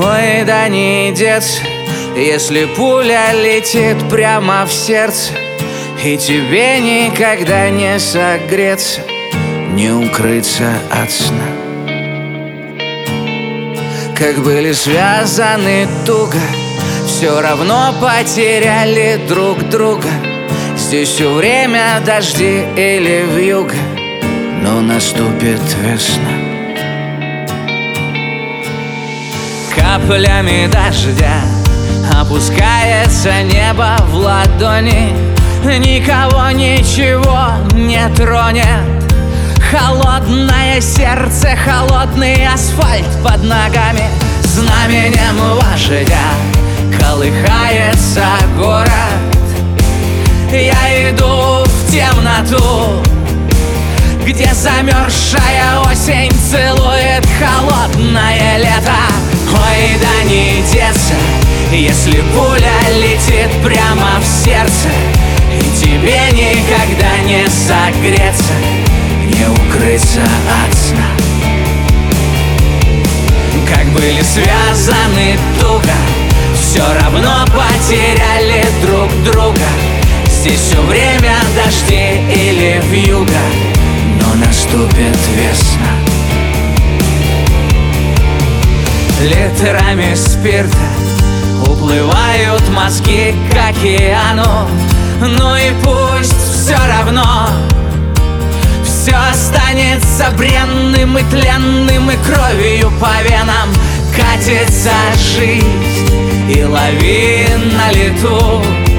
Ой, да не деться, если пуля летит прямо в сердце, и тебе никогда не согреться, не укрыться от сна. Как были связаны туго, все равно потеряли друг друга. Здесь все время дожди или вьюга, но наступит весна. Каплями дождя опускается небо в ладони, никого ничего не тронет. Холодное сердце, холодный асфальт под ногами. Знаменем вождя колыхается город. Я иду в темноту, где замерзшая осень целует холодное лето. Ой, да не деться, если пуля летит прямо в сердце, и тебе никогда не согреться, не укрыться от сна. Как были связаны туго, все равно потеряли друг друга. Здесь все время дожди или вьюга, но наступит весна. Литрами спирта уплывают мозги к океану. Ну и пусть все равно все останется бренным и тленным, и кровью по венам катится жизнь, и лови на лету.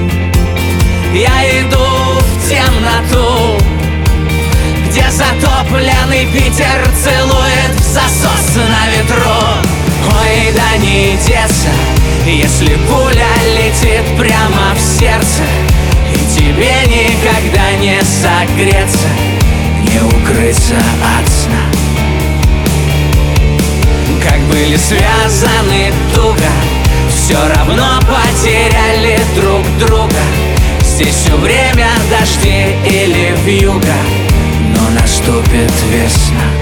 Я иду в темноту, где затопленный Питер целует в засос на ветру. Ой, да не деться, если пуля летит прямо в сердце, и тебе никогда не согреться, не укрыться от сна. Как были связаны туго, все равно потеряли друг друга. Здесь все время дожди или вьюга, но наступит весна.